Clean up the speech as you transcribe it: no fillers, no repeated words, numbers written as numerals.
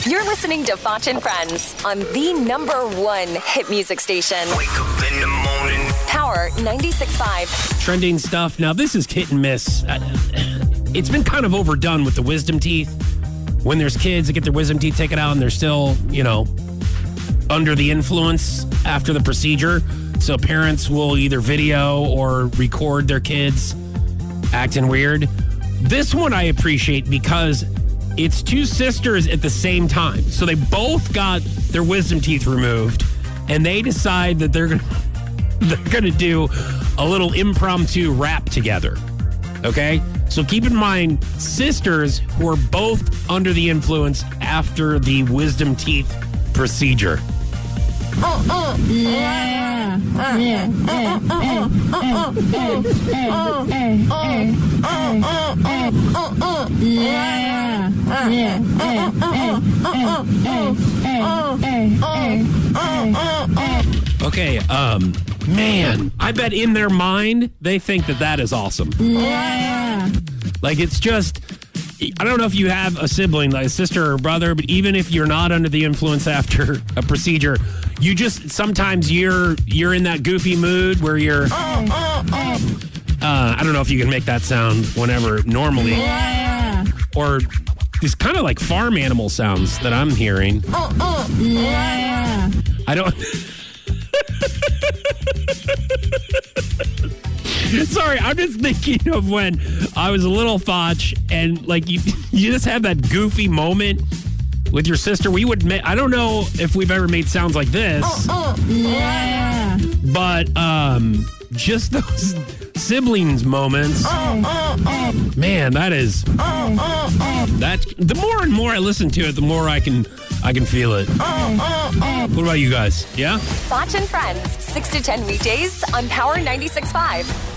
You're listening to Foch and Friends on the #1 hit music station. Wake up in the morning. Power 96.5. Trending stuff. Now, this is hit and miss. It's been kind of overdone with the wisdom teeth. When there's kids that get their wisdom teeth taken out and they're still, under the influence after the procedure. So parents will either video or record their kids acting weird. This one I appreciate because it's two sisters at the same time. So they both got their wisdom teeth removed, and they decide that they're gonna do a little impromptu rap together. Okay? So keep in mind, sisters who are both under the influence after the wisdom teeth procedure. Okay, man, I bet in their mind they think that is awesome. Like, it's just, I don't know if you have a sibling, like a sister or a brother, but even if you're not under the influence after a procedure, you just, sometimes you're in that goofy mood where you're, I don't know if you can make that sound whenever normally, or these kind of like farm animal sounds that I'm hearing. I don't... Sorry, I'm just thinking of when I was a little Foch and like you just have that goofy moment with your sister. We would make, I don't know if we've ever made sounds like this, but just those siblings moments, man, that is the more and more I listen to it, the more I can feel it. What about you guys? Yeah? Foch and Friends, 6 to 10 weekdays on Power 96.5.